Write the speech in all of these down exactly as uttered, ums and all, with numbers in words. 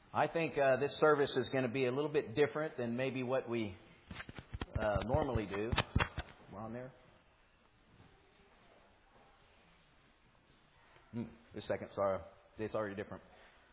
I think uh, this service is going to be a little bit different than maybe what we uh, normally do. We're on there. Hmm, just a second, sorry. It's already different.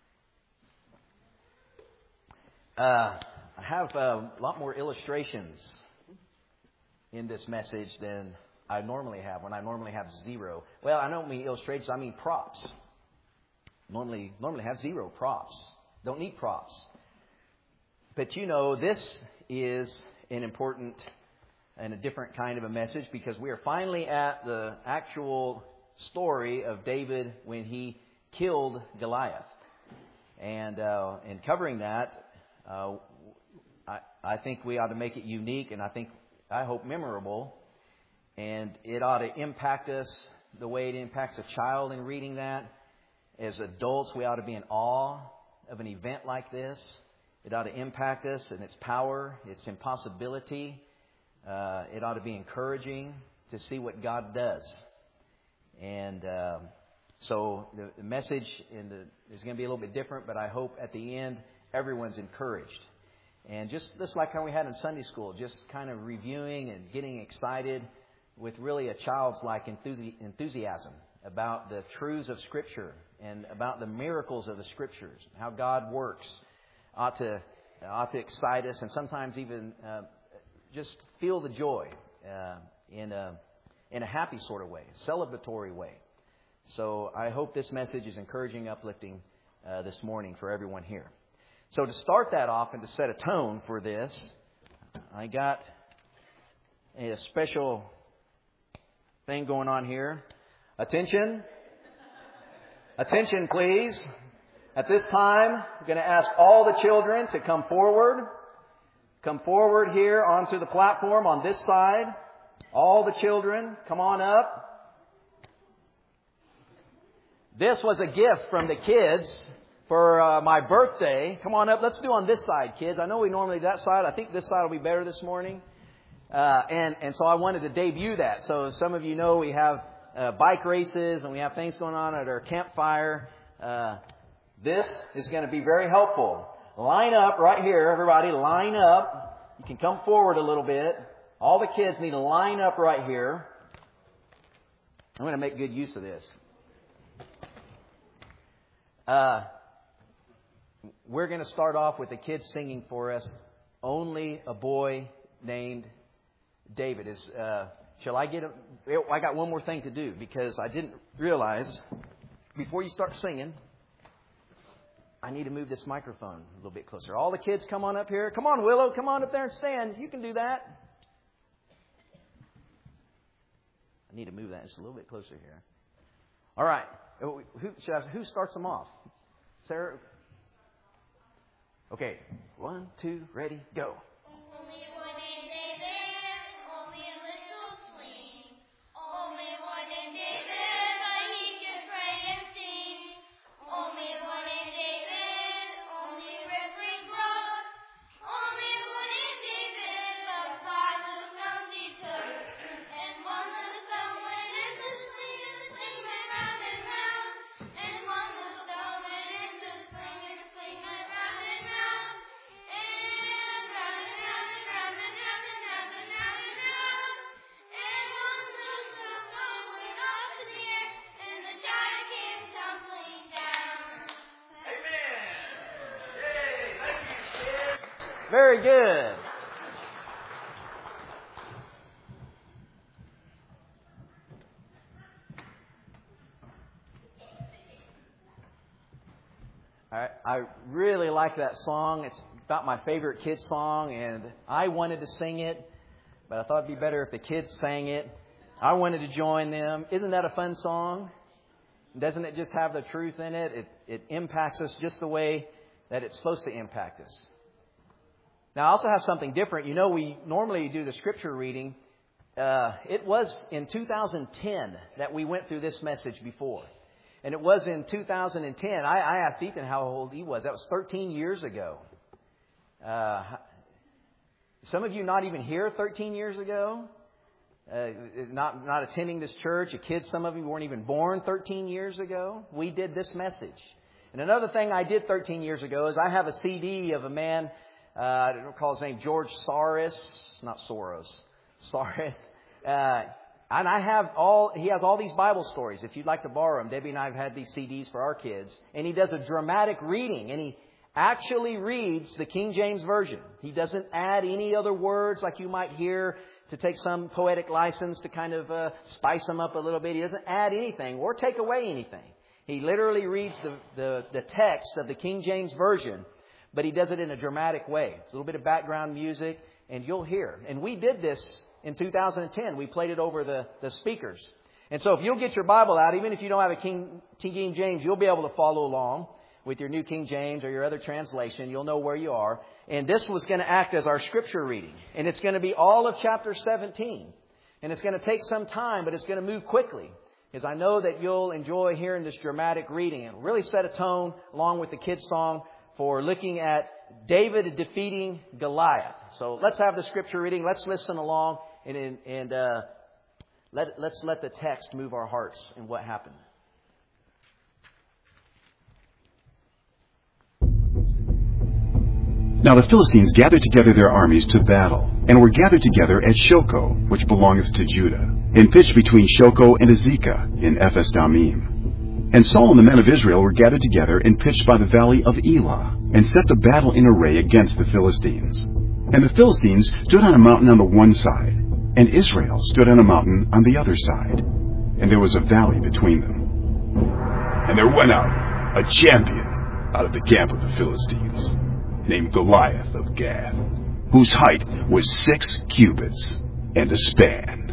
Uh, I have uh, a lot more illustrations in this message than I normally have, when I normally have zero. Well, I don't mean illustrations, I mean props. Normally, normally have zero props. Don't need props. But you know, this is an important and a different kind of a message because we are finally at the actual story of David when he killed Goliath. And uh, in covering that, uh, I, I think we ought to make it unique and I think, I hope, memorable. And it ought to impact us the way it impacts a child in reading that. As adults, we ought to be in awe of an event like this. It ought to impact us in its power, its impossibility. Uh, it ought to be encouraging to see what God does. And um, so the, the message in the, is going to be a little bit different, but I hope at the end everyone's encouraged. And just, just like how we had in Sunday school, just kind of reviewing and getting excited with really a child's like enthusiasm about the truths of Scripture and about the miracles of the Scriptures, how God works, ought to ought to excite us, and sometimes even uh, just feel the joy uh, in a in a happy sort of way, celebratory way. So I hope this message is encouraging, uplifting uh, this morning for everyone here. So to start that off and to set a tone for this, I got a special thing going on here. Attention. Attention, please. At this time, I'm going to ask all the children to come forward. Come forward here onto the platform on this side. All the children, come on up. This was a gift from the kids for uh, my birthday. Come on up. Let's do on this side, kids. I know we normally do that side. I think this side will be better this morning. Uh, and, and so I wanted to debut that. So some of you know we have uh, bike races and we have things going on at our campfire. Uh, this is going to be very helpful. Line up right here, everybody. Line up. You can come forward a little bit. All the kids need to line up right here. I'm going to make good use of this. Uh, we're going to start off with the kids singing for us, Only a Boy Named David. Is uh, shall I get a... I got one more thing to do because I didn't realize before you start singing, I need to move this microphone a little bit closer. All the kids come on up here. Come on, Willow. Come on up there and stand. You can do that. I need to move that just a little bit closer here. All right. Who, should I, who starts them off? Sarah? Okay. One, two, ready, go. Very good. I, I really like that song. It's about my favorite kids song, and I wanted to sing it, but I thought it'd be better if the kids sang it. I wanted to join them. Isn't that a fun song? Doesn't it just have the truth in it? It, it impacts us just the way that it's supposed to impact us. Now, I also have something different. You know, we normally do the scripture reading. Uh, it was in two thousand ten that we went through this message before. And it was in two thousand ten. I, I asked Ethan how old he was. That was thirteen years ago. Uh, some of you not even here thirteen years ago. Uh, not, not attending this church. The kids, some of you weren't even born thirteen years ago. We did this message. And another thing I did thirteen years ago is I have a C D of a man, uh, I don't recall his name, George Soros, not Soros, Soros. Uh, and I have all, he has all these Bible stories. If you'd like to borrow them, Debbie and I have had these C Ds for our kids. And he does a dramatic reading, and he actually reads the King James Version. He doesn't add any other words like you might hear to take some poetic license to kind of uh, spice them up a little bit. He doesn't add anything or take away anything. He literally reads the, the, the text of the King James Version, but he does it in a dramatic way. It's a little bit of background music, and you'll hear. And we did this in two thousand ten. We played it over the, the speakers. And so if you'll get your Bible out, even if you don't have a King, King James, you'll be able to follow along with your New King James or your other translation. You'll know where you are. And this was going to act as our scripture reading. And it's going to be all of chapter seventeen. And it's going to take some time, but it's going to move quickly. Because I know that you'll enjoy hearing this dramatic reading. And really set a tone, along with the kids' song, for looking at David defeating Goliath. So let's have the scripture reading. Let's listen along. And, and uh, let, let's let the text move our hearts in what happened. Now the Philistines gathered together their armies to battle, and were gathered together at Shoco, which belongeth to Judah, and pitched between Shoco and Azekah in Ephes-dammim. And Saul and the men of Israel were gathered together and pitched by the valley of Elah, and set the battle in array against the Philistines. And the Philistines stood on a mountain on the one side, and Israel stood on a mountain on the other side, and there was a valley between them. And there went out a champion out of the camp of the Philistines, named Goliath of Gath, whose height was six cubits and a span.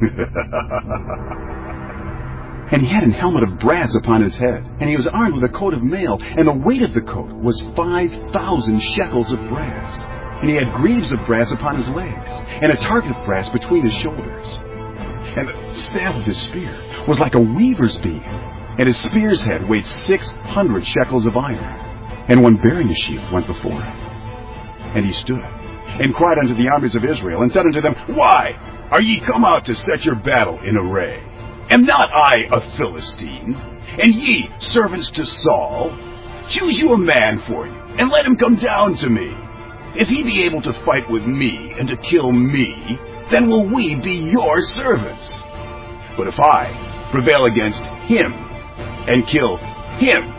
And he had an helmet of brass upon his head, and he was armed with a coat of mail, and the weight of the coat was five thousand shekels of brass. And he had greaves of brass upon his legs, and a target of brass between his shoulders. And the staff of his spear was like a weaver's beam, and his spear's head weighed six hundred shekels of iron. And one bearing a shield went before him. And he stood, and cried unto the armies of Israel, and said unto them, Why are ye come out to set your battle in array? Am not I a Philistine? And ye servants to Saul? Choose you a man for you, and let him come down to me. If he be able to fight with me, and to kill me, then will we be your servants. But if I prevail against him, and kill him,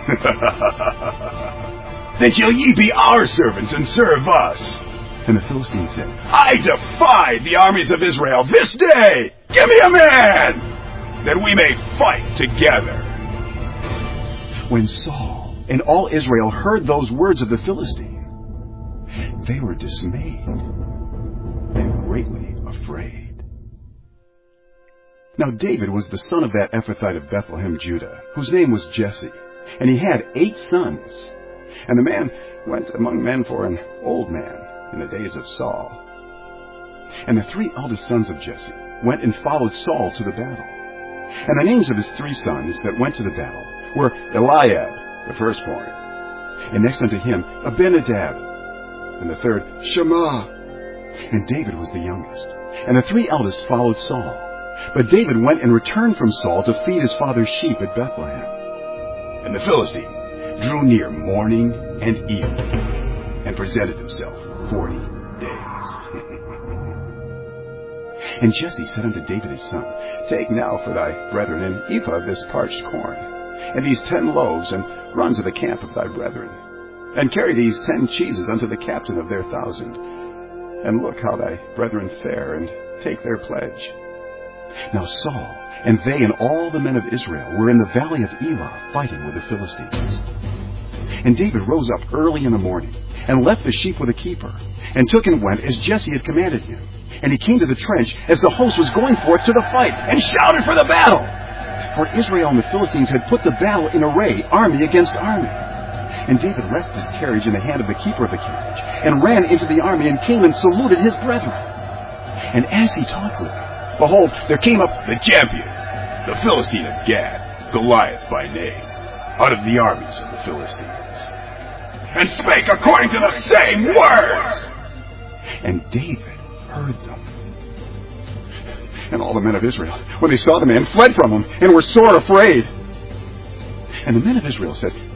then shall ye be our servants and serve us. And the Philistines said, I defy the armies of Israel this day. Give me a man, that we may fight together. When Saul and all Israel heard those words of the Philistine, they were dismayed and greatly afraid. Now David was the son of that Ephrathite of Bethlehem, Judah, whose name was Jesse, and he had eight sons. And the man went among men for an old man in the days of Saul. And the three eldest sons of Jesse went and followed Saul to the battle. And the names of his three sons that went to the battle were Eliab, the firstborn, and next unto him Abinadab, and the third Shammah. And David was the youngest. And the three eldest followed Saul. But David went and returned from Saul to feed his father's sheep at Bethlehem. And the Philistine drew near morning and evening, and presented himself forty days. And Jesse said unto David his son, Take now for thy brethren an ephah of this parched corn, and these ten loaves, and run to the camp of thy brethren, and carry these ten cheeses unto the captain of their thousand, and look how thy brethren fare, and take their pledge. Now Saul and they and all the men of Israel were in the valley of Elah fighting with the Philistines. And David rose up early in the morning, and left the sheep with a keeper, and took and went as Jesse had commanded him. And he came to the trench as the host was going forth to the fight, and shouted for the battle. For Israel and the Philistines had put the battle in array, army against army. And David left his carriage in the hand of the keeper of the carriage, and ran into the army, and came and saluted his brethren. And as he talked with them, behold, there came up the champion, the Philistine of Gath, Goliath by name, out of the armies of the Philistines, and spake according to the same words. And David heard them. And all the men of Israel, when they saw the man, fled from him, and were sore afraid. And the men of Israel said,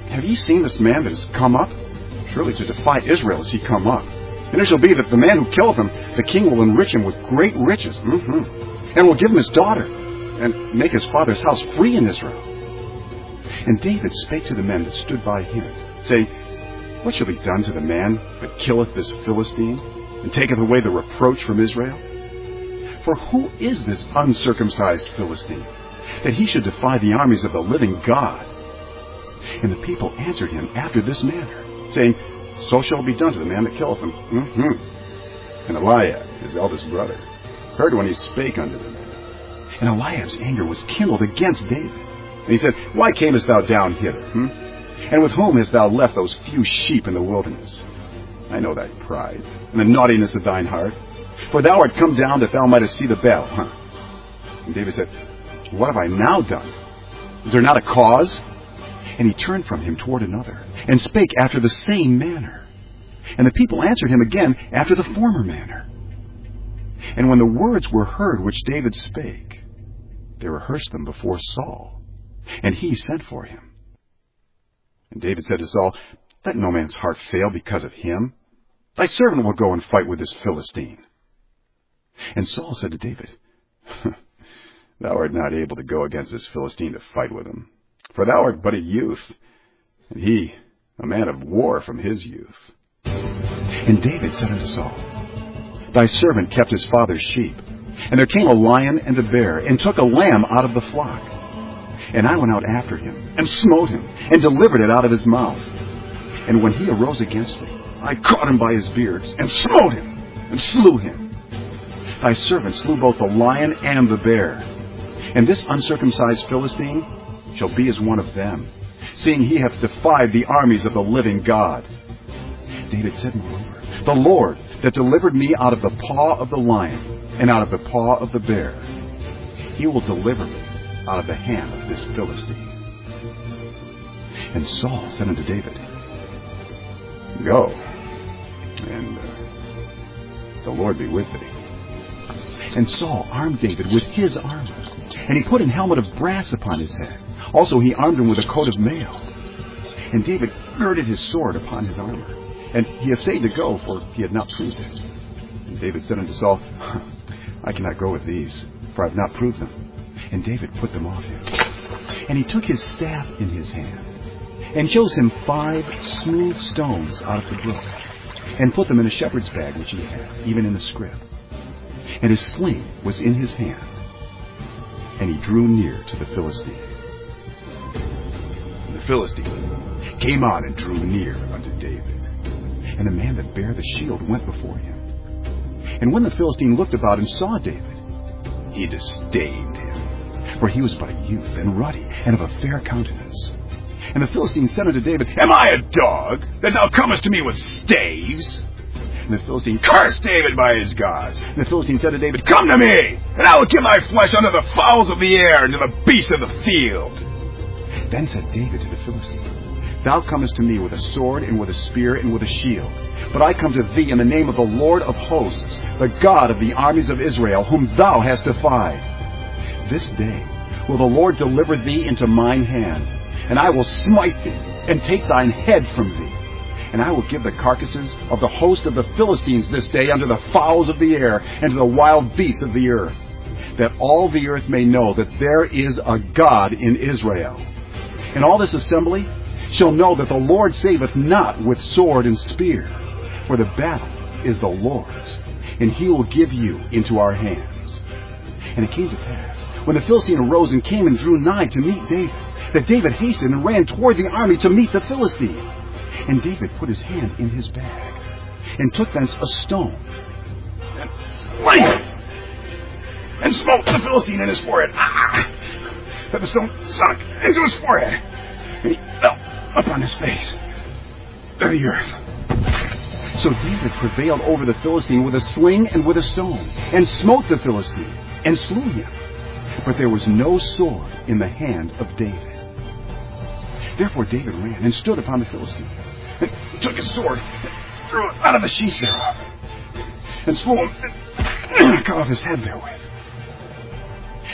have ye seen this man that is come up? Surely to defy Israel is he come up. And it shall be that the man who killeth him, the king will enrich him with great riches, mm-hmm, and will give him his daughter, and make his father's house free in Israel. And David spake to the men that stood by him, saying, What shall be done to the man that killeth this Philistine, and taketh away the reproach from Israel? For who is this uncircumcised Philistine, that he should defy the armies of the living God? And the people answered him after this manner, saying, So shall it be done to the man that killeth him. Mm-hmm. And Eliab, his eldest brother, heard when he spake unto them. And Eliab's anger was kindled against David. And he said, Why camest thou down hither? Hmm? And with whom hast thou left those few sheep in the wilderness? I know thy pride, and the naughtiness of thine heart. For thou art come down that thou mightest see the battle, huh? And David said, What have I now done? Is there not a cause? And he turned from him toward another, and spake after the same manner. And the people answered him again after the former manner. And when the words were heard which David spake, they rehearsed them before Saul, and he sent for him. And David said to Saul, Let no man's heart fail because of him. Thy servant will go and fight with this Philistine. And Saul said to David, Thou art not able to go against this Philistine to fight with him, for thou art but a youth, and he a man of war from his youth. And David said unto Saul, Thy servant kept his father's sheep, and there came a lion and a bear, and took a lamb out of the flock. And I went out after him, and smote him, and delivered it out of his mouth. And when he arose against me, I caught him by his beards, and smote him, and slew him. Thy servant slew both the lion and the bear. And this uncircumcised Philistine shall be as one of them, seeing he hath defied the armies of the living God. David said moreover, The Lord that delivered me out of the paw of the lion, and out of the paw of the bear, he will deliver me out of the hand of this Philistine. And Saul said unto David, Go, and uh, the Lord be with thee. And Saul armed David with his armor, and he put an helmet of brass upon his head. Also he armed him with a coat of mail. And David girded his sword upon his armor, and he essayed to go, for he had not proved it. And David said unto Saul, I cannot go with these, for I have not proved them. And David put them off him. And he took his staff in his hand, and chose him five smooth stones out of the brook, and put them in a shepherd's bag which he had, even in the scrip. And his sling was in his hand. And he drew near to the Philistine. And the Philistine came on and drew near unto David. And the man that bare the shield went before him. And when the Philistine looked about and saw David, he disdained him, for he was but a youth, and ruddy, and of a fair countenance. And the Philistine said unto David, Am I a dog, that thou comest to me with staves? And the Philistine cursed David by his gods. And the Philistine said to David, Come to me, and I will give thy flesh unto the fowls of the air, and to the beasts of the field. Then said David to the Philistine, Thou comest to me with a sword, and with a spear, and with a shield. But I come to thee in the name of the Lord of hosts, the God of the armies of Israel, whom thou hast defied. This day will the Lord deliver thee into mine hand, and I will smite thee, and take thine head from thee. And I will give the carcasses of the host of the Philistines this day unto the fowls of the air, and to the wild beasts of the earth, that all the earth may know that there is a God in Israel. And all this assembly shall know that the Lord saveth not with sword and spear, for the battle is the Lord's, and he will give you into our hands. And it came to pass, when the Philistine arose and came and drew nigh to meet David, that David hastened and ran toward the army to meet the Philistine. And David put his hand in his bag, and took thence a stone, and slang it, and smote the Philistine in his forehead, ah, that the stone sunk into his forehead, and he fell upon his face to the earth. So David prevailed over the Philistine with a sling and with a stone, and smote the Philistine, and slew him. But there was no sword in the hand of David. Therefore David ran, and stood upon the Philistine, and took his sword, and drew it out of the sheath thereof, and slew him, and cut off his head therewith.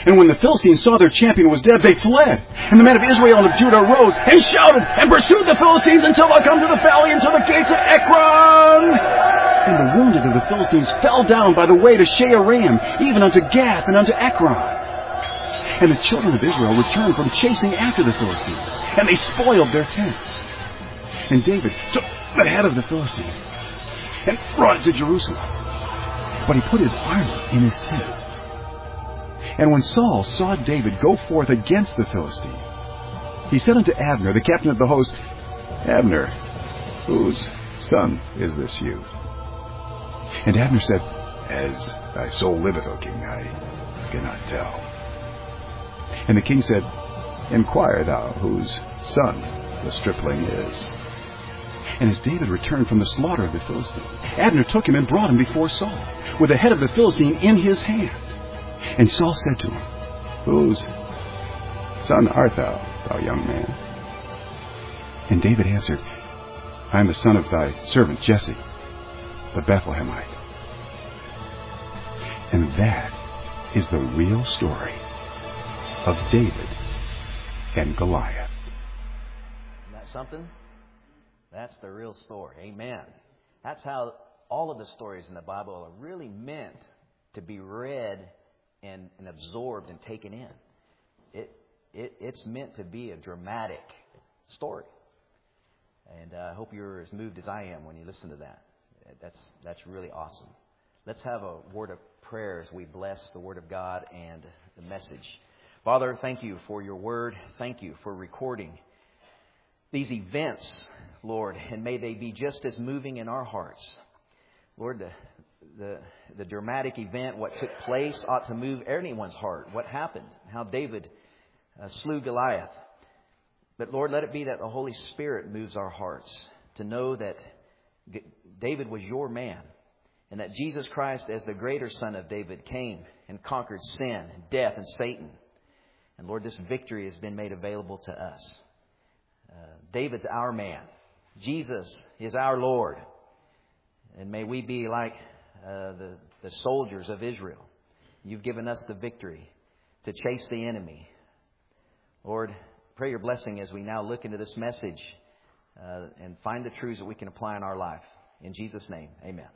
And when the Philistines saw their champion was dead, they fled. And the men of Israel and of Judah arose and shouted and pursued the Philistines until they come to the valley, until the gates of Ekron. And the wounded of the Philistines fell down by the way to Shearim, even unto Gath and unto Ekron. And the children of Israel returned from chasing after the Philistines, and they spoiled their tents. And David took the head of the Philistine and brought it to Jerusalem. But he put his armor in his tent. And when Saul saw David go forth against the Philistine, he said unto Abner, the captain of the host, Abner, whose son is this youth? And Abner said, As thy soul liveth, O king, I cannot tell. And the king said, Inquire thou whose son the stripling is. And as David returned from the slaughter of the Philistine, Abner took him and brought him before Saul, with the head of the Philistine in his hand. And Saul said to him, Whose son art thou, thou young man? And David answered, I am the son of thy servant Jesse, the Bethlehemite. And that is the real story of David and Goliath. Isn't that something? That's the real story. Amen. That's how all of the stories in the Bible are really meant to be read and, and absorbed and taken in. It, it it's meant to be a dramatic story. And uh, I hope you're as moved as I am when you listen to that. That's that's really awesome. Let's have a word of prayer as we bless the Word of God and the message. Father, thank you for your Word. Thank you for recording these events, Lord, and may they be just as moving in our hearts. Lord, the the, the dramatic event, what took place, ought to move anyone's heart. What happened, how David uh, slew Goliath. But Lord, let it be that the Holy Spirit moves our hearts to know that David was your man, and that Jesus Christ, as the greater son of David, came and conquered sin and death and Satan. And Lord, this victory has been made available to us. Uh, David's our man. Jesus is our Lord. And may we be like uh, the, the soldiers of Israel. You've given us the victory to chase the enemy. Lord, pray your blessing as we now look into this message uh, and find the truths that we can apply in our life. In Jesus' name, amen.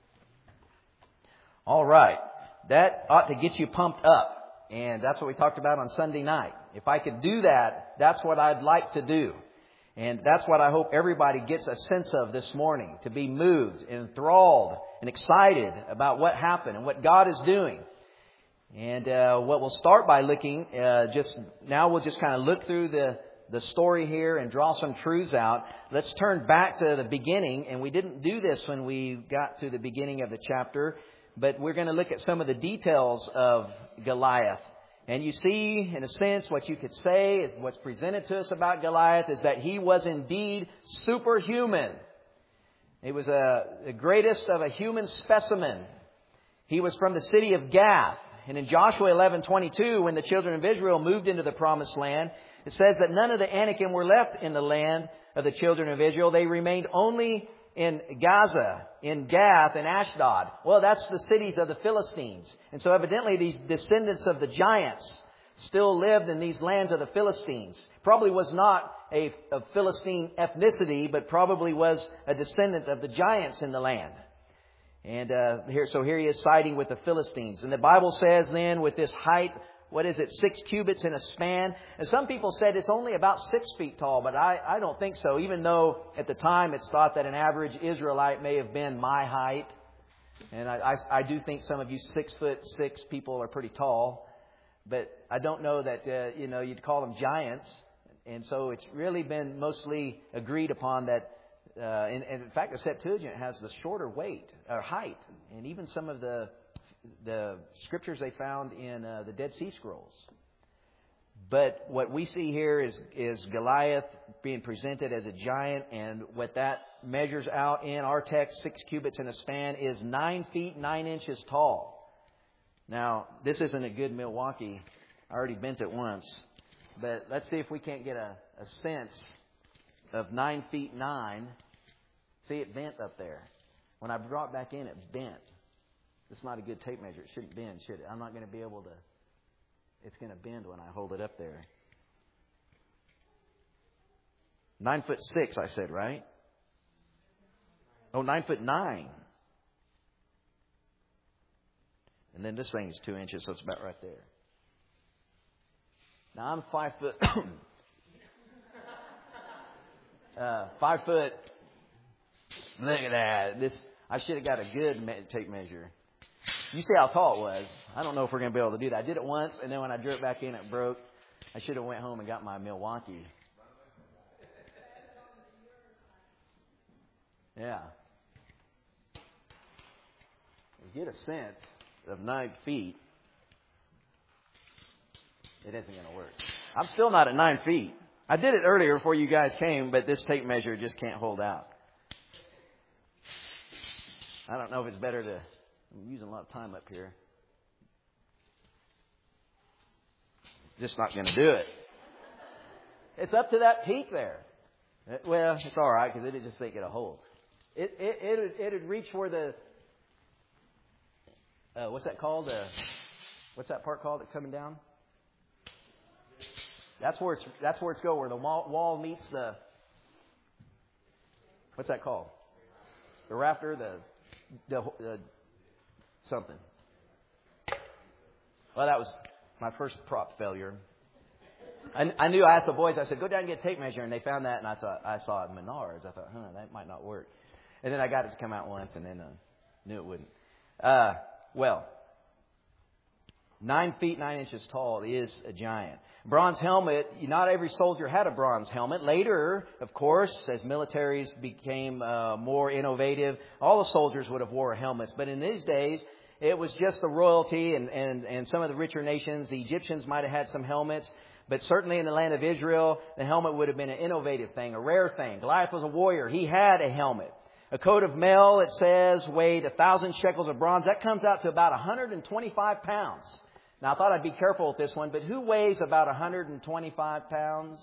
All right. That ought to get you pumped up. And that's what we talked about on Sunday night. If I could do that, that's what I'd like to do. And that's what I hope everybody gets a sense of this morning. To be moved, enthralled, and excited about what happened and what God is doing. And uh, what we'll start by looking, uh, just now we'll just kind of look through the, the story here and draw some truths out. Let's turn back to the beginning. And we didn't do this when we got to the beginning of the chapter. But we're going to look at some of the details of Goliath. And you see, in a sense, what you could say is what's presented to us about Goliath is that he was indeed superhuman. He was a, the greatest of a human specimen. He was from the city of Gath. And in Joshua eleven twenty-two, when the children of Israel moved into the promised land, it says that none of the Anakim were left in the land of the children of Israel. They remained only in Gaza, in Gath, and Ashdod. Well, that's the cities of the Philistines. And so evidently these descendants of the giants still lived in these lands of the Philistines. Probably was not a, a Philistine ethnicity, but probably was a descendant of the giants in the land. And uh, here, so here he is siding with the Philistines. And the Bible says then with this height, what is it, six cubits in a span? And some people said it's only about six feet tall, but I, I don't think so. Even though at the time it's thought that an average Israelite may have been my height. And I, I, I do think some of you six foot six people are pretty tall. But I don't know that, uh, you know, you'd call them giants. And so it's really been mostly agreed upon that. Uh, and, and in fact, the Septuagint has the shorter weight or height. And even some of the the scriptures they found in uh, the Dead Sea Scrolls. But what we see here is, is Goliath being presented as a giant. And what that measures out in our text, six cubits in a span, is nine feet, nine inches tall. Now, this isn't a good Milwaukee. I already bent it once. But let's see if we can't get a, a sense of nine feet nine. See, it bent up there. When I brought it back in, it bent. It's not a good tape measure. It shouldn't bend, should it? I'm not going to be able to... it's going to bend when I hold it up there. Nine foot six, I said, right? Oh, nine foot nine. And then this thing is two inches, so it's about right there. Now I'm five foot. uh, five foot. Look at that. This I should have got a good me- tape measure. You see how tall it was. I don't know if we're going to be able to do that. I did it once, and then when I drew it back in, it broke. I should have went home and got my Milwaukee. Yeah. You get a sense of nine feet. It isn't going to work. I'm still not at nine feet. I did it earlier before you guys came, but this tape measure just can't hold out. I don't know if it's better to... I'm using a lot of time up here. Just not going to do it. It's up to that peak there. It, well, it's all right because it just ain't going to hold. It it it it'd reach where the uh, what's that called? Uh, what's that part called that's coming down? That's where it's that's where it's go where the wall, wall meets the what's that called? The rafter, the the. the Something. Well, that was my first prop failure. I, I knew, I asked the boys, I said, go down and get a tape measure. And they found that, and I thought, I saw it in Menards. I thought, huh, that might not work. And then I got it to come out once, and then uh, knew it wouldn't. Uh, well, nine feet, nine inches tall is a giant. Bronze helmet, not every soldier had a bronze helmet. Later, of course, as militaries became uh, more innovative, all the soldiers would have wore helmets. But in these days, it was just the royalty and, and, and some of the richer nations. The Egyptians might have had some helmets. But certainly in the land of Israel, the helmet would have been an innovative thing, a rare thing. Goliath was a warrior. He had a helmet. A coat of mail, it says, weighed a thousand shekels of bronze. That comes out to about one hundred twenty-five pounds. Now, I thought I'd be careful with this one, but who weighs about one hundred twenty-five pounds?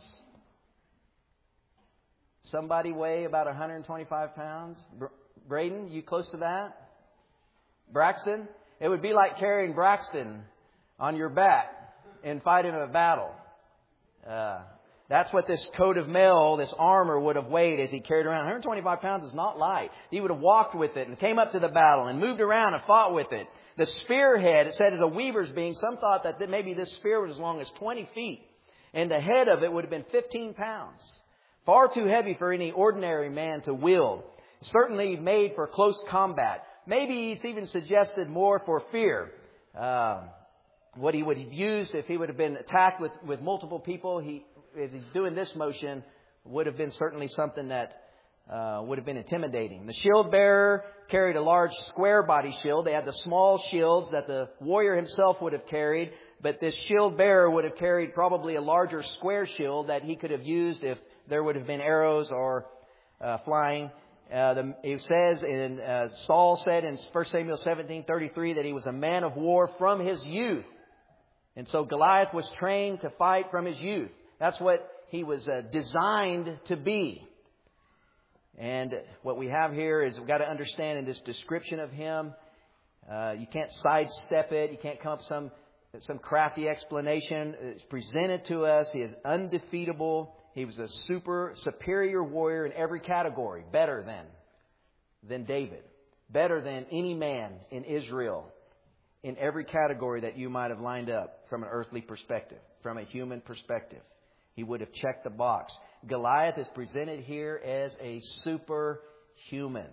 Somebody weigh about one hundred twenty-five pounds? Braden, you close to that? Braxton? It would be like carrying Braxton on your back and fighting a battle. Uh, that's what this coat of mail, this armor would have weighed as he carried around. one hundred twenty-five pounds is not light. He would have walked with it and came up to the battle and moved around and fought with it. The spearhead, it said, is a weaver's beam. Some thought that maybe this spear was as long as twenty feet. And the head of it would have been fifteen pounds. Far too heavy for any ordinary man to wield. Certainly made for close combat. Maybe it's even suggested more for fear. Uh, what he would have used if he would have been attacked with, with multiple people, he, as he's doing this motion, would have been certainly something that uh, would have been intimidating. The shield bearer carried a large square body shield. They had the small shields that the warrior himself would have carried, but this shield bearer would have carried probably a larger square shield that he could have used if there would have been arrows or uh, flying. Uh, the, it says in uh, Saul said in First Samuel seventeen thirty-three that he was a man of war from his youth. And so Goliath was trained to fight from his youth. That's what he was uh, designed to be. And what we have here is we've got to understand in this description of him, uh, you can't sidestep it. You can't come up with some, some crafty explanation. It's presented to us. He is undefeatable. He was a super superior warrior in every category. Better than, than David. Better than any man in Israel. In every category that you might have lined up from an earthly perspective, from a human perspective. He would have checked the box. Goliath is presented here as a superhuman.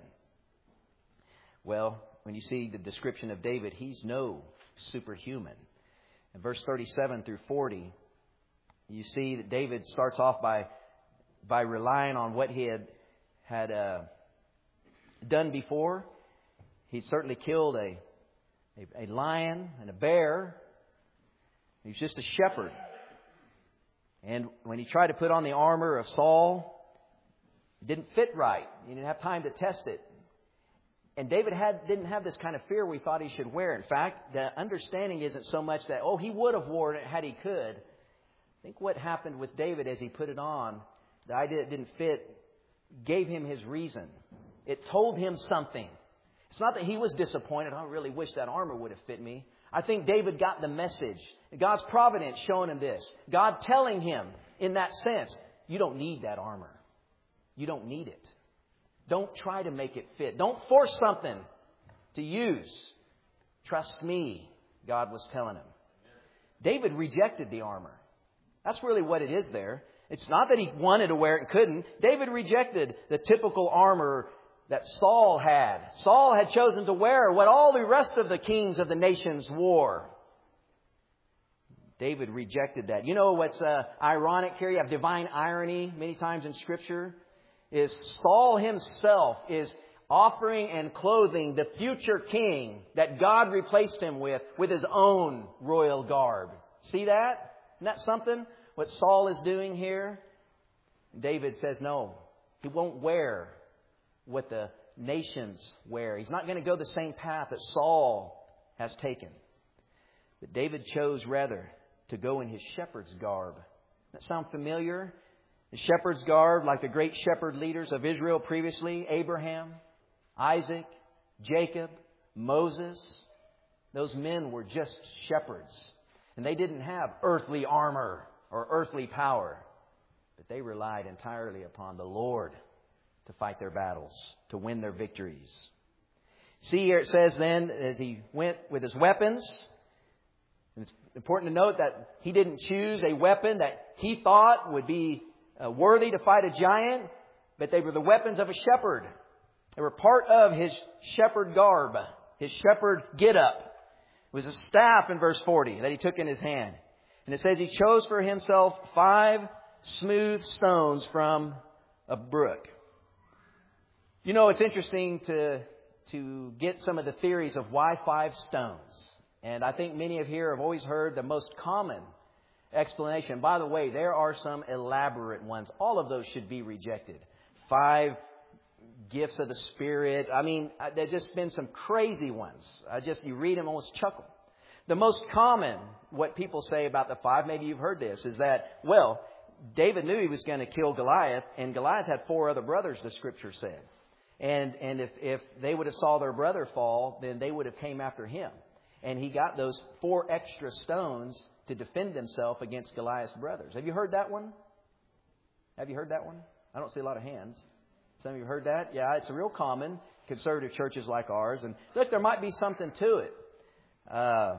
Well, when you see the description of David, he's no superhuman. In verse thirty-seven through forty, you see that David starts off by by relying on what he had had uh, done before. He certainly killed a A, a lion and a bear. He was just a shepherd. And when he tried to put on the armor of Saul, it didn't fit right. He didn't have time to test it. And David had didn't have this kind of fear we thought he should wear. In fact, the understanding isn't so much that, oh, he would have worn it had he could. I think what happened with David as he put it on, the idea it didn't fit, gave him his reason. It told him something. It's not that he was disappointed. I really wish that armor would have fit me. I think David got the message. God's providence showing him this. God telling him in that sense, you don't need that armor. You don't need it. Don't try to make it fit. Don't force something to use. Trust me, God was telling him. David rejected the armor. That's really what it is there. It's not that he wanted to wear it and couldn't. David rejected the typical armor that Saul had. Saul had chosen to wear what all the rest of the kings of the nations wore. David rejected that. You know what's uh, ironic here? You have divine irony many times in Scripture. Is Saul himself is offering and clothing the future king that God replaced him with, with his own royal garb. See that? Isn't that something? What Saul is doing here? David says no. He won't wear what the nations wear. He's not going to go the same path that Saul has taken. But David chose rather to go in his shepherd's garb. Does that sound familiar? The shepherd's garb, like the great shepherd leaders of Israel previously, Abraham, Isaac, Jacob, Moses. Those men were just shepherds. And they didn't have earthly armor or earthly power. But they relied entirely upon the Lord to fight their battles, to win their victories. See here it says then, as he went with his weapons, it's important to note that he didn't choose a weapon that he thought would be uh, worthy to fight a giant, but they were the weapons of a shepherd. They were part of his shepherd garb, his shepherd get-up. It was a staff in verse forty that he took in his hand. And it says he chose for himself five smooth stones from a brook. You know, it's interesting to to get some of the theories of why five stones. And I think many of here have always heard the most common explanation. By the way, there are some elaborate ones. All of those should be rejected. Five gifts of the Spirit. I mean, there's just been some crazy ones. I just, you read them, almost chuckle. The most common, what people say about the five, maybe you've heard this, is that, well, David knew he was going to kill Goliath, and Goliath had four other brothers, the Scripture said. And and if, if they would have saw their brother fall, then they would have came after him. And he got those four extra stones to defend himself against Goliath's brothers. Have you heard that one? Have you heard that one? I don't see a lot of hands. Some of you heard that? Yeah, it's real common. Conservative churches like ours. And look, there might be something to it. Uh,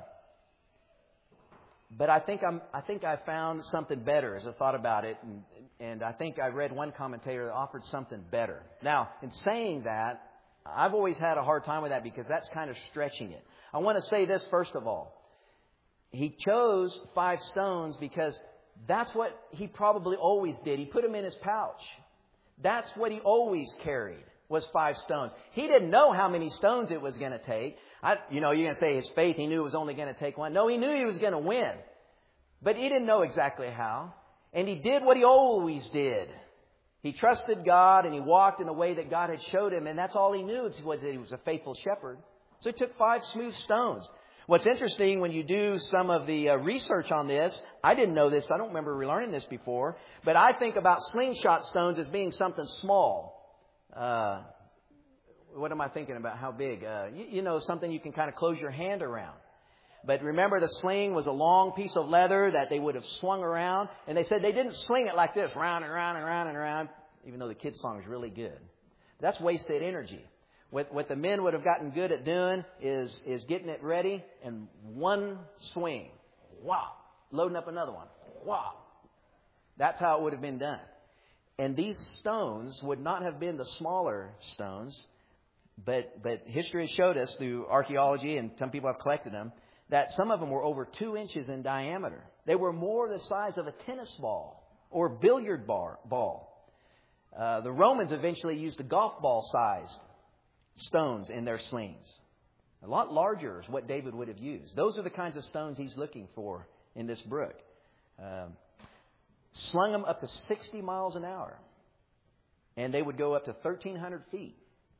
but I think I'm. I think I found something better as I thought about it, and, and I think I read one commentator that offered something better. Now, in saying that, I've always had a hard time with that because that's kind of stretching it. I want to say this first of all. He chose five stones because that's what he probably always did. He put them in his pouch. That's what he always carried, was five stones. He didn't know how many stones it was going to take. I, you know, you're going to say his faith, he knew it was only going to take one. No, he knew he was going to win. But he didn't know exactly how. And he did what he always did. He trusted God and he walked in the way that God had showed him. And that's all he knew, was that he was a faithful shepherd. So he took five smooth stones. What's interesting when you do some of the uh, research on this, I didn't know this, I don't remember learning this before, but I think about slingshot stones as being something small. Uh, what am I thinking about? How big? Uh, you, you know, something you can kind of close your hand around. But remember, the sling was a long piece of leather that they would have swung around. And they said they didn't sling it like this, round and round and round and round, even though the kids' song is really good. That's wasted energy. What, what the men would have gotten good at doing is, is getting it ready and one swing. Wow. Loading up another one. Wow. That's how it would have been done. And these stones would not have been the smaller stones, but, but history has showed us through archaeology, and some people have collected them, that some of them were over two inches in diameter. They were more the size of a tennis ball or billiard bar, ball. Uh, the Romans eventually used a golf ball sized stones in their slings. A lot larger is what David would have used. Those are the kinds of stones he's looking for in this brook. Um, slung them up to sixty miles an hour. And they would go up to thirteen hundred feet.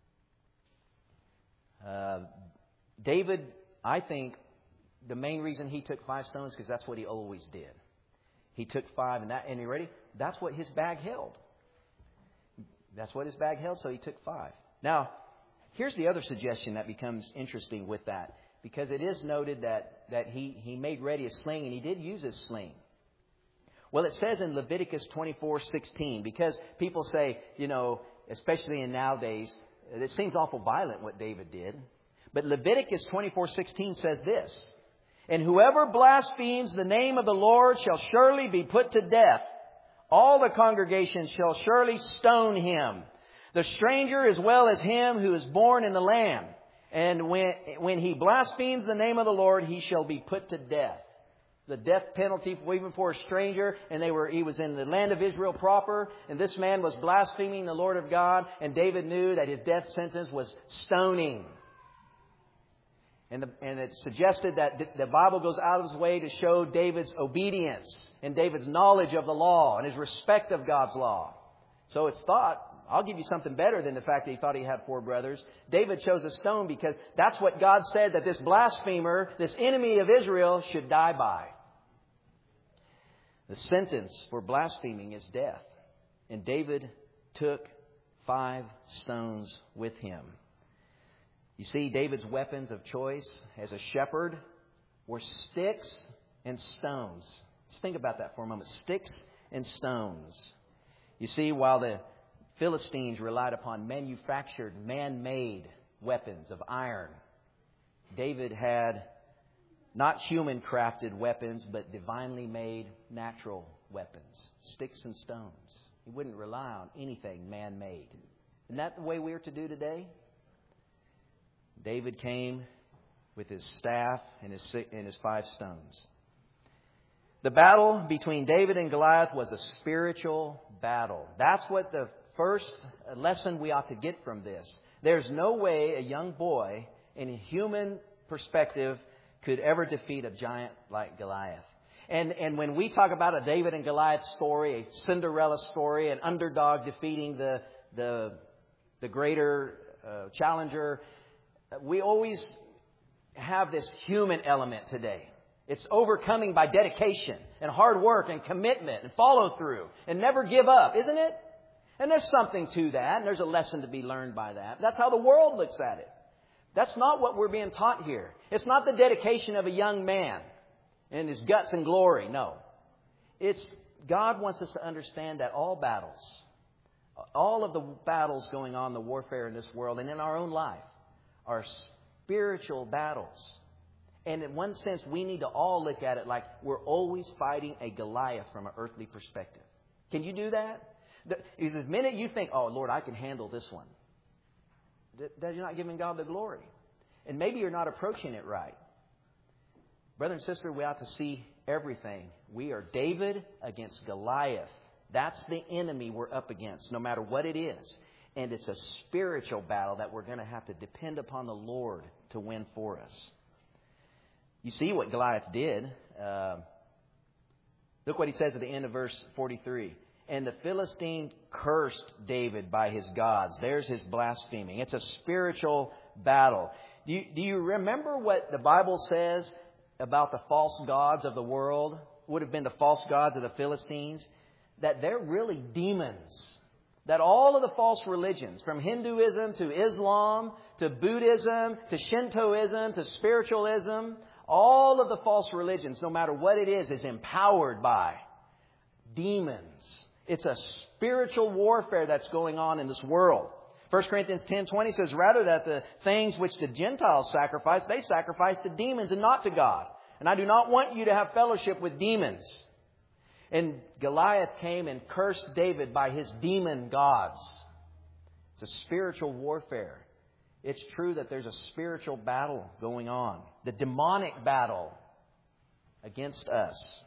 Uh, David, I think, the main reason he took five stones because that's what he always did. He took five, and that, and you ready? That's what his bag held. That's what his bag held, so he took five. Now, here's the other suggestion that becomes interesting with that. Because it is noted that, that he, he made ready a sling, and he did use his sling. Well, it says in Leviticus twenty-four sixteen, because people say, you know, especially in nowadays, it seems awful violent what David did. But Leviticus twenty-four sixteen says this, "And whoever blasphemes the name of the Lord shall surely be put to death. All the congregation shall surely stone him, the stranger as well as him who is born in the land. And when, when he blasphemes the name of the Lord, he shall be put to death." The death penalty for even for a stranger, and they were he was in the land of Israel proper, and this man was blaspheming the Lord of God, and David knew that his death sentence was stoning. And, the, and it's suggested that the Bible goes out of its way to show David's obedience and David's knowledge of the law and his respect of God's law. So it's thought, I'll give you something better than the fact that he thought he had four brothers. David chose a stone because that's what God said that this blasphemer, this enemy of Israel, should die by. The sentence for blaspheming is death. And David took five stones with him. You see, David's weapons of choice as a shepherd were sticks and stones. Let's think about that for a moment. Sticks and stones. You see, while the Philistines relied upon manufactured, man-made weapons of iron, David had not human-crafted weapons, but divinely made natural weapons. Sticks and stones. He wouldn't rely on anything man-made. Isn't that the way we are to do today? David came with his staff and his, and his five stones. The battle between David and Goliath was a spiritual battle. That's what the first lesson we ought to get from this. There's no way a young boy, in a human perspective, could ever defeat a giant like Goliath. And and when we talk about a David and Goliath story, a Cinderella story, an underdog defeating the the the greater uh, challenger, we always have this human element today. It's overcoming by dedication and hard work and commitment and follow through and never give up, isn't it? And there's something to that, and there's a lesson to be learned by that. That's how the world looks at it. That's not what we're being taught here. It's not the dedication of a young man and his guts and glory. No. It's God wants us to understand that all battles, all of the battles going on, the warfare in this world and in our own life, are spiritual battles. And in one sense, we need to all look at it like we're always fighting a Goliath from an earthly perspective. Can you do that? Because the minute you think, oh, Lord, I can handle this one, that you're not giving God the glory. And maybe you're not approaching it right. Brother and sister, we ought to see everything. We are David against Goliath. That's the enemy we're up against, no matter what it is. And it's a spiritual battle that we're going to have to depend upon the Lord to win for us. You see what Goliath did. Uh, look what he says at the end of verse forty-three. "And the Philistine cursed David by his gods." There's his blaspheming. It's a spiritual battle. Do you, do you remember what the Bible says about the false gods of the world? Would have been the false gods of the Philistines. That they're really demons. That all of the false religions, from Hinduism to Islam to Buddhism to Shintoism to spiritualism, all of the false religions, no matter what it is, is empowered by demons. It's a spiritual warfare that's going on in this world. First Corinthians ten twenty says, "Rather that the things which the Gentiles sacrifice, they sacrifice to demons and not to God. And I do not want you to have fellowship with demons." And Goliath came and cursed David by his demon gods. It's a spiritual warfare. It's true that there's a spiritual battle going on. The demonic battle against us.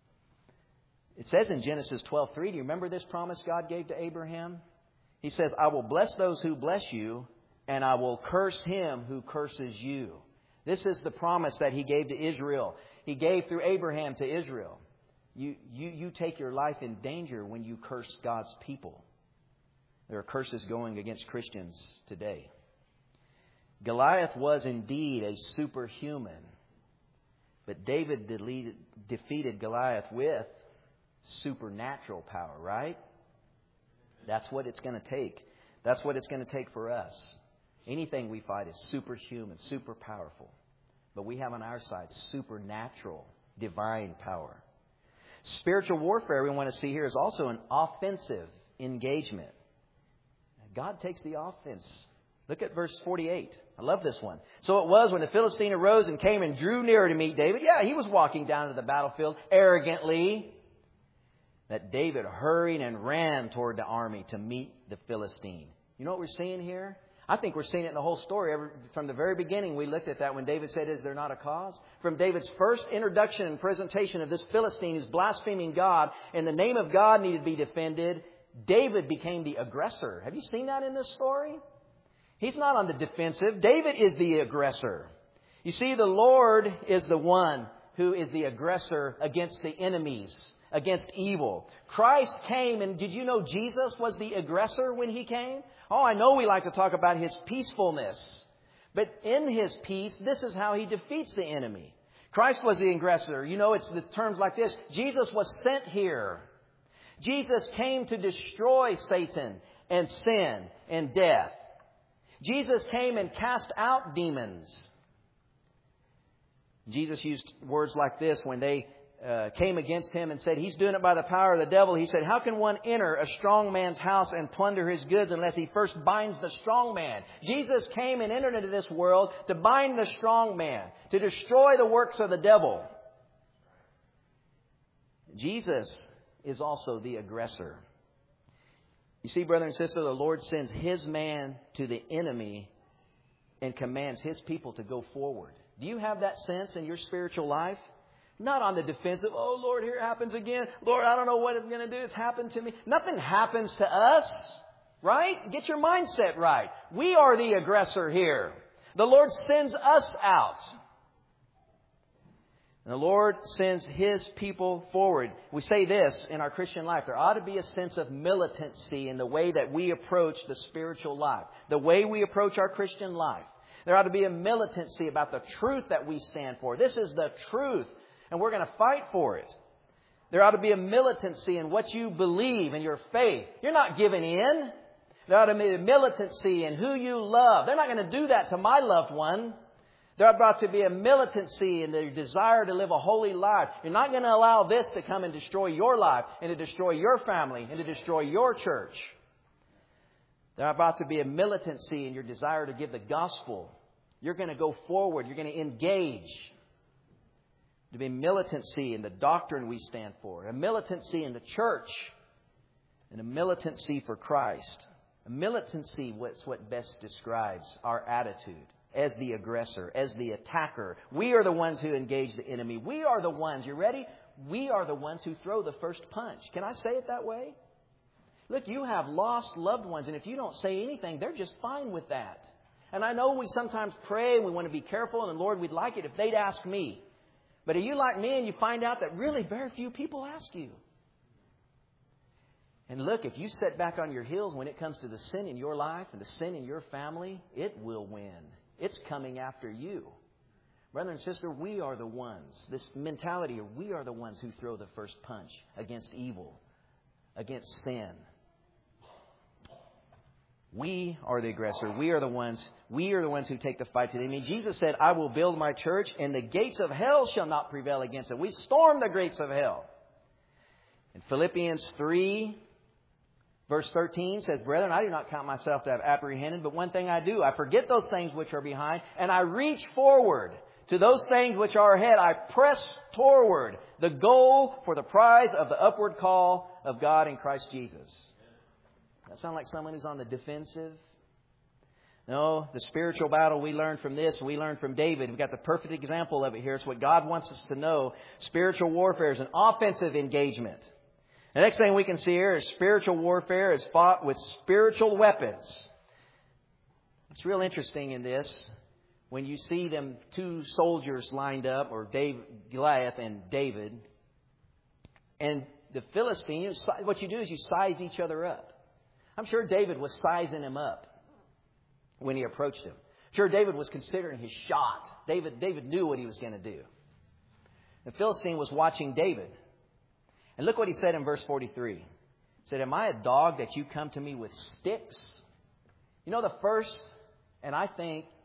It says in Genesis twelve three, do you remember this promise God gave to Abraham? He says, "I will bless those who bless you, and I will curse him who curses you." This is the promise that He gave to Israel. He gave through Abraham to Israel. You, you, you take your life in danger when you curse God's people. There are curses going against Christians today. Goliath was indeed a superhuman. But David deleted, defeated Goliath with supernatural power, right? That's what it's going to take. That's what it's going to take for us. Anything we fight is superhuman, super powerful. But we have on our side supernatural, divine power. Spiritual warfare we want to see here is also an offensive engagement. God takes the offense. Look at verse forty-eight. I love this one. So it was when the Philistine arose and came and drew nearer to meet David. Yeah, he was walking down to the battlefield arrogantly. That David hurried and ran toward the army to meet the Philistine. You know what we're seeing here? I think we're seeing it in the whole story. From the very beginning, we looked at that when David said, "Is there not a cause?" From David's first introduction and presentation of this Philistine who's blaspheming God, and the name of God needed to be defended, David became the aggressor. Have you seen that in this story? He's not on the defensive. David is the aggressor. You see, the Lord is the one who is the aggressor against the enemies, against evil. Christ came, and did you know Jesus was the aggressor when He came? Oh, I know we like to talk about His peacefulness. But in His peace, this is how He defeats the enemy. Christ was the aggressor. You know, it's the terms like this. Jesus was sent here. Jesus came to destroy Satan and sin and death. Jesus came and cast out demons. Jesus used words like this when they uh, came against Him and said, "He's doing it by the power of the devil." He said, "How can one enter a strong man's house and plunder his goods unless he first binds the strong man?" Jesus came and entered into this world to bind the strong man, to destroy the works of the devil. Jesus is also the aggressor. You see, brother and sister, the Lord sends His man to the enemy and commands His people to go forward. Do you have that sense in your spiritual life? Not on the defensive. "Oh, Lord, here it happens again. Lord, I don't know what it's going to do. It's happened to me." Nothing happens to us, right? Get your mindset right. We are the aggressor here. The Lord sends us out. And the Lord sends His people forward. We say this in our Christian life. There ought to be a sense of militancy in the way that we approach the spiritual life. The way we approach our Christian life. There ought to be a militancy about the truth that we stand for. This is the truth, and we're going to fight for it. There ought to be a militancy in what you believe in your faith. You're not giving in. There ought to be a militancy in who you love. They're not going to do that to my loved one. There ought to be a militancy in the desire to live a holy life. You're not going to allow this to come and destroy your life and to destroy your family and to destroy your church. There ought to be a militancy in your desire to give the gospel. You're going to go forward. You're going to engage. To be militancy in the doctrine we stand for. A militancy in the church. And a militancy for Christ. A militancy is what best describes our attitude. As the aggressor, as the attacker. We are the ones who engage the enemy. We are the ones, you ready? We are the ones who throw the first punch. Can I say it that way? Look, you have lost loved ones, and if you don't say anything, they're just fine with that. And I know we sometimes pray and we want to be careful, and Lord, we'd like it if they'd ask me. But are you like me and you find out that really very few people ask you? And look, if you sit back on your heels when it comes to the sin in your life and the sin in your family, it will win. It's coming after you. Brother and sister, we are the ones. This mentality of we are the ones who throw the first punch against evil, against sin. We are the aggressor. We are the ones. We are the ones who take the fight to the enemy. Jesus said, "I will build my church, and the gates of hell shall not prevail against it." We storm the gates of hell. In Philippians three, verse thirteen says, "Brethren, I do not count myself to have apprehended, but one thing I do, I forget those things which are behind, and I reach forward to those things which are ahead. I press toward the goal for the prize of the upward call of God in Christ Jesus." That sound like someone who's on the defensive? No, the spiritual battle we learned from this, we learned from David. We've got the perfect example of it here. It's what God wants us to know. Spiritual warfare is an offensive engagement. The next thing we can see here is spiritual warfare is fought with spiritual weapons. It's real interesting in this. When you see them two soldiers lined up, or David, Goliath and David, and the Philistine, what you do is you size each other up. I'm sure David was sizing him up when he approached him. Sure, David was considering his shot. David, David knew what he was going to do. The Philistine was watching David. And look what he said in verse forty-three. He said, "Am I a dog that you come to me with sticks?" You know, the first, and I think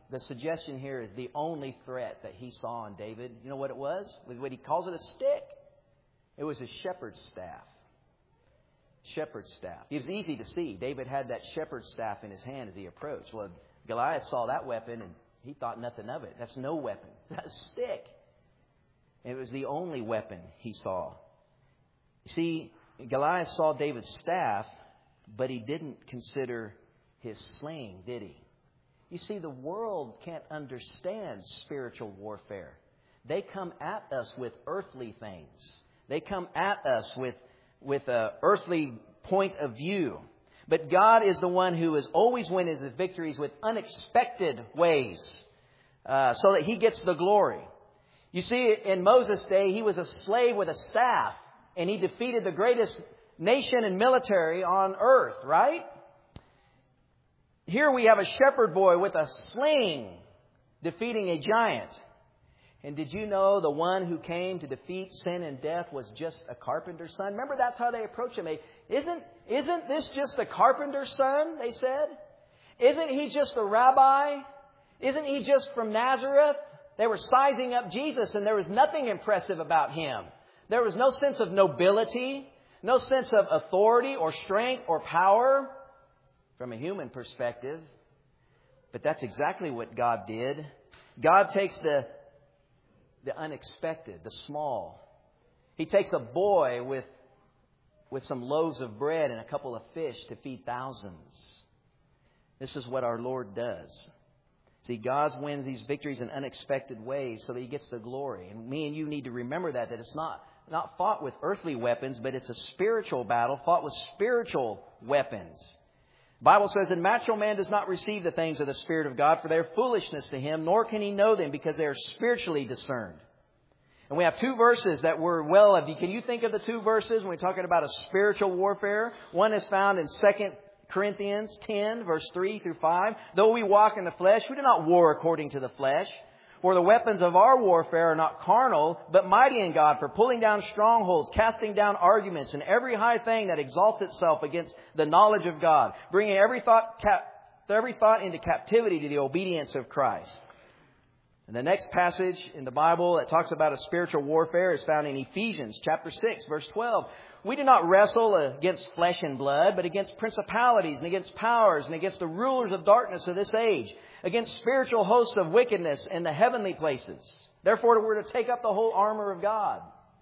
the suggestion here is the only threat that he saw in David. You know what it was? What he calls it a stick. It was a shepherd's staff. Shepherd's staff. It was easy to see. David had that shepherd's staff in his hand as he approached. Well, Goliath saw that weapon and he thought nothing of it. That's no weapon. That's a stick. It was the only weapon he saw. You see, Goliath saw David's staff, but he didn't consider his sling, did he? You see, the world can't understand spiritual warfare. They come at us with earthly things. They come at us with, with an earthly point of view. But God is the one who is always winning his victories with unexpected ways, uh, so that he gets the glory. You see, in Moses' day, he was a slave with a staff, and he defeated the greatest nation and military on earth, right? Here we have a shepherd boy with a sling defeating a giant. And did you know the one who came to defeat sin and death was just a carpenter's son? Remember, that's how they approached him. Isn't, isn't this just a carpenter's son, they said? Isn't he just a rabbi? Isn't he just from Nazareth? They were sizing up Jesus, and there was nothing impressive about him. There was no sense of nobility, no sense of authority or strength or power from a human perspective. But that's exactly what God did. God takes the, the unexpected, the small. He takes a boy with, with some loaves of bread and a couple of fish to feed thousands. This is what our Lord does. See, God wins these victories in unexpected ways so that he gets the glory. And me and you need to remember that, that it's not, not fought with earthly weapons, but it's a spiritual battle fought with spiritual weapons. The Bible says, "And natural man does not receive the things of the Spirit of God, for they are foolishness to him, nor can he know them, because they are spiritually discerned." And we have two verses that were well of. Can you think of the two verses when we're talking about a spiritual warfare? One is found in Second Corinthians ten, verse three through five. "Though we walk in the flesh, we do not war according to the flesh. For the weapons of our warfare are not carnal, but mighty in God for pulling down strongholds, casting down arguments, and every high thing that exalts itself against the knowledge of God, bringing every thought, cap, every thought into captivity to the obedience of Christ." And the next passage in the Bible that talks about a spiritual warfare is found in Ephesians chapter six, verse twelve. "We do not wrestle against flesh and blood, but against principalities and against powers and against the rulers of darkness of this age, against spiritual hosts of wickedness in the heavenly places. Therefore, we're to take up the whole armor of God."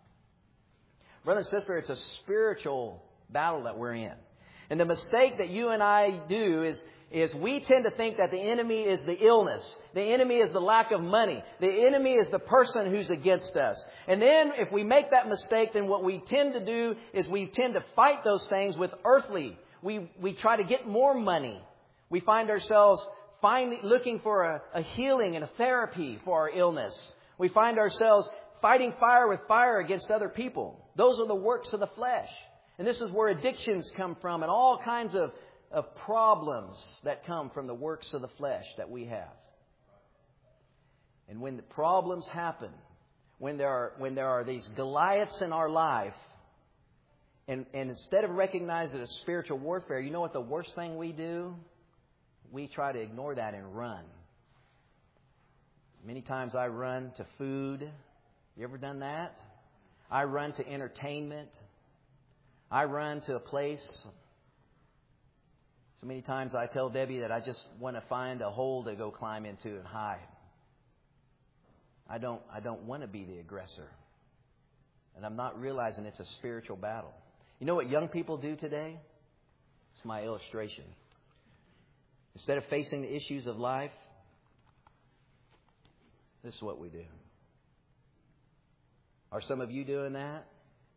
Brother and sister, it's a spiritual battle that we're in. And the mistake that you and I do is, is we tend to think that the enemy is the illness. The enemy is the lack of money. The enemy is the person who's against us. And then if we make that mistake, then what we tend to do is we tend to fight those things with earthly. We, we try to get more money. We find ourselves Finding, looking for a, a healing and a therapy for our illness. We find ourselves fighting fire with fire against other people. Those are the works of the flesh. And this is where addictions come from and all kinds of, of problems that come from the works of the flesh that we have. And when the problems happen, when there are, when there are these Goliaths in our life, and, and instead of recognizing it as spiritual warfare, you know what the worst thing we do? We try to ignore that and run. Many times I run to food. You ever done that? I run to entertainment. I run to a place. So many times I tell Debbie that I just want to find a hole to go climb into and hide. I don't, I don't want to be the aggressor. And I'm not realizing it's a spiritual battle. You know what young people do today? It's my illustration. Instead of facing the issues of life, this is what we do. Are some of you doing that?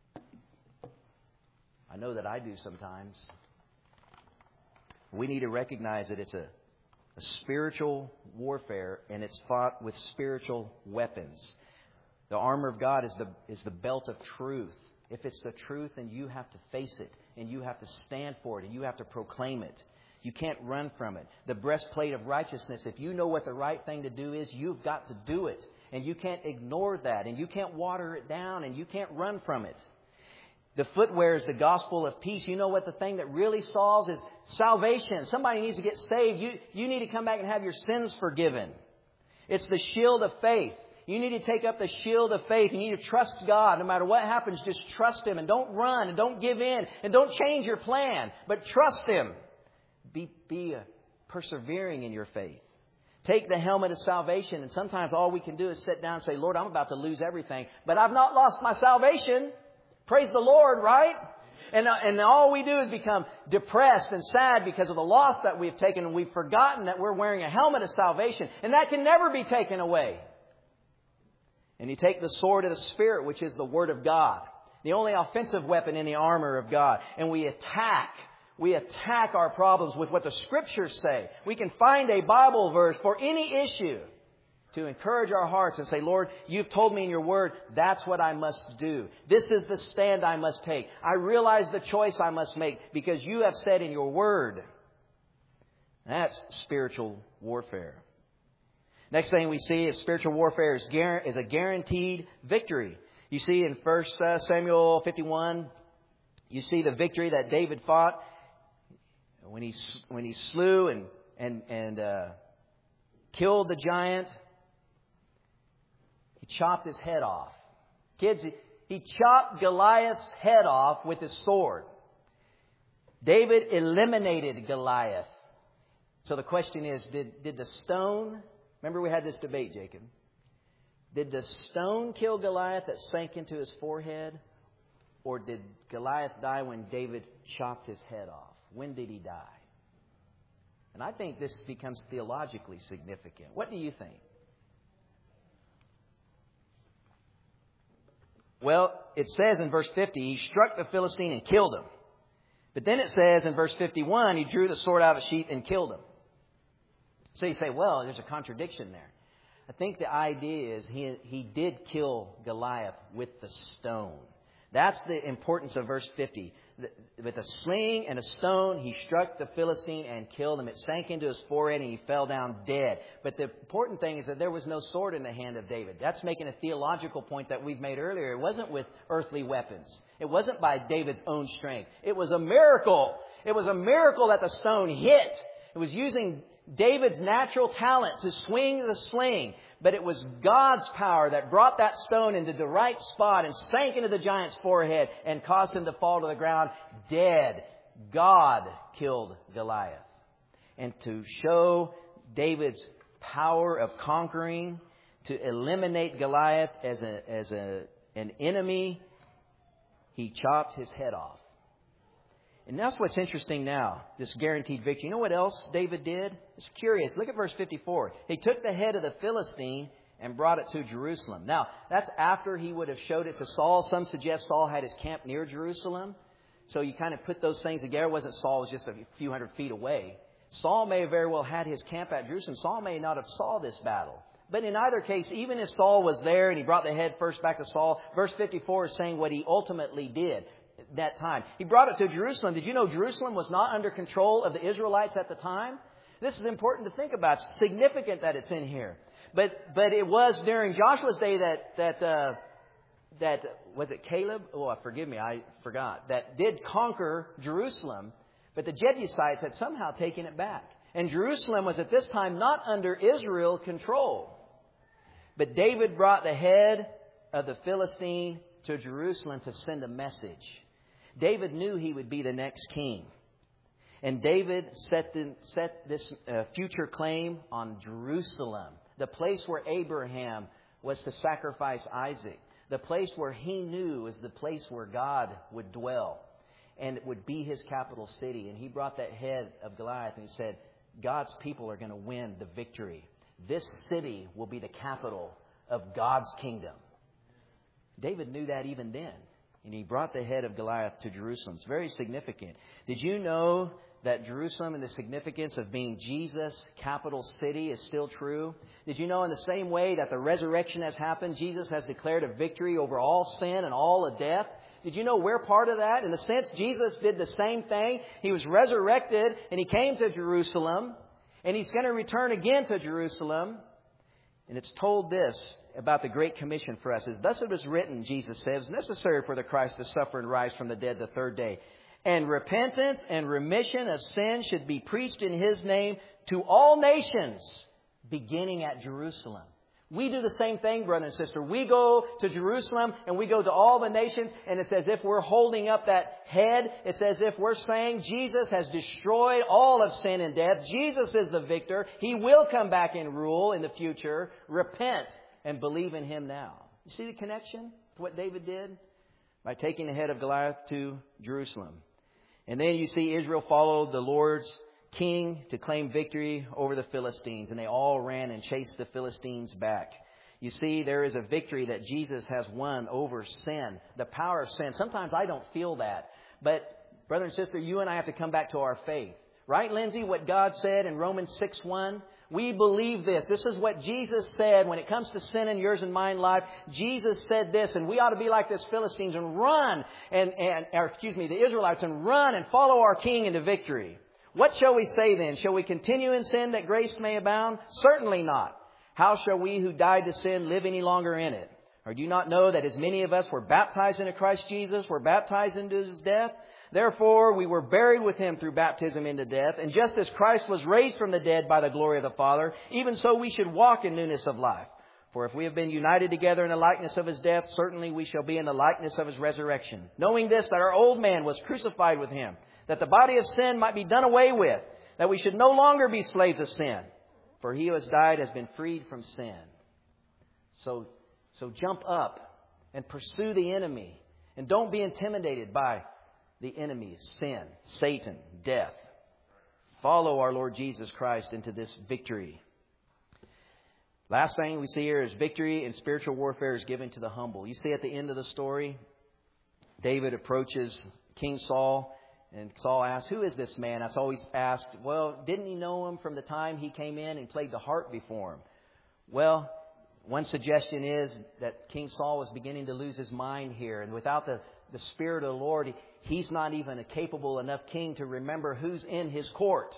I know that I do sometimes. We need to recognize that it's a, a spiritual warfare, and it's fought with spiritual weapons. The armor of God is the, is the belt of truth. If it's the truth, then you have to face it, and you have to stand for it, and you have to proclaim it. You can't run from it. The breastplate of righteousness, if you know what the right thing to do is, you've got to do it. And you can't ignore that. And you can't water it down. And you can't run from it. The footwear is the gospel of peace. You know what the thing that really solves is salvation. Somebody needs to get saved. You, you need to come back and have your sins forgiven. It's the shield of faith. You need to take up the shield of faith. You need to trust God. No matter what happens, just trust Him. And don't run. And don't give in. And don't change your plan. But trust Him. Be, be uh, persevering in your faith. Take the helmet of salvation. And sometimes all we can do is sit down and say, Lord, I'm about to lose everything. But I've not lost my salvation. Praise the Lord, right? And, uh, and all we do is become depressed and sad because of the loss that we've taken. And we've forgotten that we're wearing a helmet of salvation. And that can never be taken away. And you take the sword of the Spirit, which is the Word of God. The only offensive weapon in the armor of God. And we attack. We attack our problems with what the Scriptures say. We can find a Bible verse for any issue to encourage our hearts and say, Lord, you've told me in your word, that's what I must do. This is the stand I must take. I realize the choice I must make because you have said in your word. That's spiritual warfare. Next thing we see is spiritual warfare is, guar- is a guaranteed victory. You see in First Samuel fifty-one, you see the victory that David fought when he when he slew and and and uh, killed the giant. He chopped his head off. Kids, he chopped Goliath's head off with his sword. David eliminated Goliath. So the question is, did, did the stone... Remember we had this debate, Jacob. Did the stone kill Goliath that sank into his forehead? Or did Goliath die when David chopped his head off? When did he die? And I think this becomes theologically significant. What do you think? Well, it says in verse fifty, he struck the Philistine and killed him. But then it says in verse fifty-one, he drew the sword out of its sheath and killed him. So you say, well, there's a contradiction there. I think the idea is he, he did kill Goliath with the stone. That's the importance of verse fifty. With a sling and a stone, he struck the Philistine and killed him. It sank into his forehead and he fell down dead. But the important thing is that there was no sword in the hand of David. That's making a theological point that we've made earlier. It wasn't with earthly weapons. It wasn't by David's own strength. It was a miracle. It was a miracle that the stone hit. It was using David's natural talent to swing the sling. But it was God's power that brought that stone into the right spot and sank into the giant's forehead and caused him to fall to the ground dead. God killed Goliath. And to show David's power of conquering, to eliminate Goliath as a, as a, an enemy, he chopped his head off. And that's what's interesting now, this guaranteed victory. You know what else David did? It's curious. Look at verse fifty-four. He took the head of the Philistine and brought it to Jerusalem. Now, that's after he would have showed it to Saul. Some suggest Saul had his camp near Jerusalem. So you kind of put those things together. It wasn't Saul was just a few hundred feet away. Saul may have very well had his camp at Jerusalem. Saul may not have saw this battle. But in either case, even if Saul was there and he brought the head first back to Saul, verse fifty-four is saying what he ultimately did. That time. He brought it to Jerusalem. Did you know Jerusalem was not under control of the Israelites at the time? This is important to think about. It's significant that it's in here. But but it was during Joshua's day that that uh, that was it Caleb? Oh, forgive me, I forgot. That did conquer Jerusalem, but the Jebusites had somehow taken it back. And Jerusalem was at this time not under Israel control. But David brought the head of the Philistine to Jerusalem to send a message. David knew he would be the next king. And David set, the, set this uh, future claim on Jerusalem, the place where Abraham was to sacrifice Isaac, the place where he knew was the place where God would dwell, and it would be his capital city. And he brought that head of Goliath and he said, God's people are going to win the victory. This city will be the capital of God's kingdom. David knew that even then. And he brought the head of Goliath to Jerusalem. It's very significant. Did you know that Jerusalem and the significance of being Jesus' capital city is still true? Did you know in the same way that the resurrection has happened, Jesus has declared a victory over all sin and all of death? Did you know we're part of that? In the sense, Jesus did the same thing. He was resurrected and he came to Jerusalem. And he's going to return again to Jerusalem. And it's told this about the Great Commission for us. Is thus it was written, Jesus says, necessary for the Christ to suffer and rise from the dead the third day. And repentance and remission of sin should be preached in His name to all nations, beginning at Jerusalem. We do the same thing, brother and sister. We go to Jerusalem and we go to all the nations, and it's as if we're holding up that head. It's as if we're saying Jesus has destroyed all of sin and death. Jesus is the victor. He will come back and rule in the future. Repent and believe in Him now. You see the connection to what David did? By taking the head of Goliath to Jerusalem. And then you see Israel followed the Lord's king to claim victory over the Philistines. And they all ran and chased the Philistines back. You see, there is a victory that Jesus has won over sin. The power of sin. Sometimes I don't feel that. But, brother and sister, you and I have to come back to our faith. Right, Lindsay? What God said in Romans six one? We believe this. This is what Jesus said when it comes to sin in yours and mine life. Jesus said this, and we ought to be like this Philistines and run, and, and or excuse me, the Israelites, and run and follow our King into victory. What shall we say then? Shall we continue in sin that grace may abound? Certainly not. How shall we who died to sin live any longer in it? Or do you not know that as many of us were baptized into Christ Jesus, were baptized into His death? Therefore, we were buried with Him through baptism into death. And just as Christ was raised from the dead by the glory of the Father, even so we should walk in newness of life. For if we have been united together in the likeness of His death, certainly we shall be in the likeness of His resurrection. Knowing this, that our old man was crucified with Him, that the body of sin might be done away with, that we should no longer be slaves of sin. For he who has died has been freed from sin. So, so jump up and pursue the enemy. And don't be intimidated by the enemies, sin, Satan, death. Follow our Lord Jesus Christ into this victory. Last thing we see here is victory in spiritual warfare is given to the humble. You see at the end of the story, David approaches King Saul. And Saul asks, who is this man? That's always asked, well, didn't he know him from the time he came in and played the harp before him? Well, one suggestion is that King Saul was beginning to lose his mind here. And without the, the Spirit of the Lord, he's not even a capable enough king to remember who's in his court.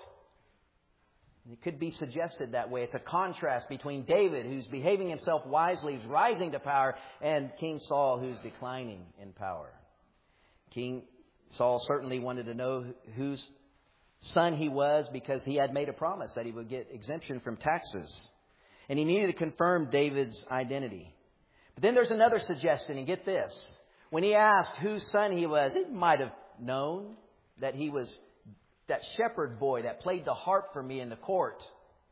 It could be suggested that way. It's a contrast between David, who's behaving himself wisely, who's rising to power, and King Saul, who's declining in power. King Saul certainly wanted to know whose son he was because he had made a promise that he would get exemption from taxes. And he needed to confirm David's identity. But then there's another suggestion, and get this. When he asked whose son he was, he might have known that he was that shepherd boy that played the harp for me in the court.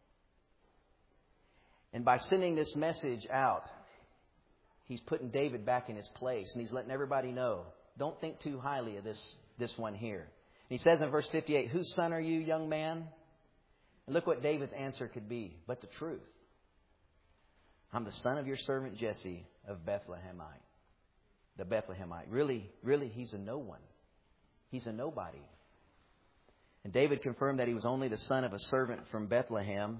And by sending this message out, he's putting David back in his place. And he's letting everybody know, don't think too highly of this, this one here. And he says in verse fifty-eight, whose son are you, young man? And look what David's answer could be, but the truth. I'm the son of your servant Jesse of Bethlehemite. The Bethlehemite. Really, really, he's a no one. He's a nobody. And David confirmed that he was only the son of a servant from Bethlehem.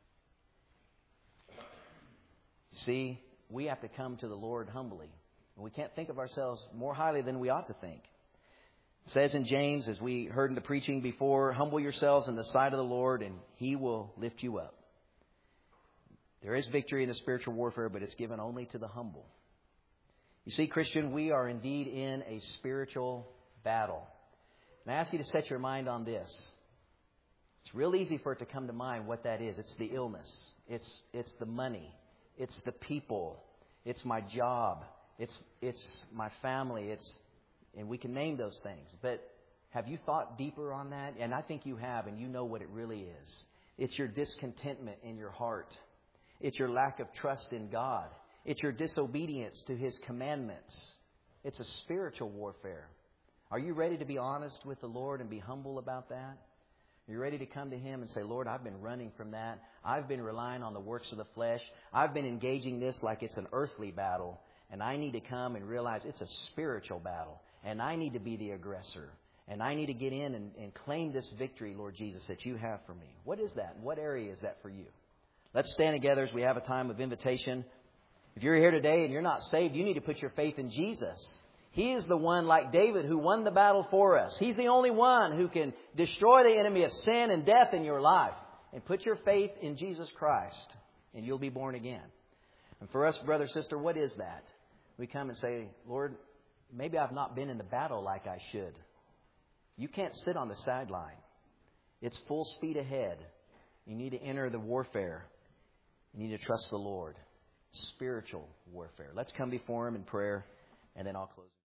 See, we have to come to the Lord humbly. We can't think of ourselves more highly than we ought to think. It says in James, as we heard in the preaching before, humble yourselves in the sight of the Lord and He will lift you up. There is victory in the spiritual warfare, but it's given only to the humble. You see, Christian, we are indeed in a spiritual battle. And I ask you to set your mind on this. It's real easy for it to come to mind what that is. It's the illness. It's it's the money. It's the people. It's my job. It's it's my family. It's and we can name those things. But have you thought deeper on that? And I think you have, and you know what it really is. It's your discontentment in your heart. It's your lack of trust in God. It's your disobedience to His commandments. It's a spiritual warfare. Are you ready to be honest with the Lord and be humble about that? Are you ready to come to Him and say, Lord, I've been running from that. I've been relying on the works of the flesh. I've been engaging this like it's an earthly battle. And I need to come and realize it's a spiritual battle. And I need to be the aggressor. And I need to get in and, and claim this victory, Lord Jesus, that you have for me. What is that? What area is that for you? Let's stand together as we have a time of invitation. If you're here today and you're not saved, you need to put your faith in Jesus. He is the one, like David, who won the battle for us. He's the only one who can destroy the enemy of sin and death in your life. And put your faith in Jesus Christ. and you'll be born again. And for us, brother, sister, what is that? We come and say, Lord, maybe I've not been in the battle like I should. You can't sit on the sideline. It's full speed ahead. You need to enter the warfare. You need to trust the Lord. Spiritual warfare. Let's come before Him in prayer, and then I'll close.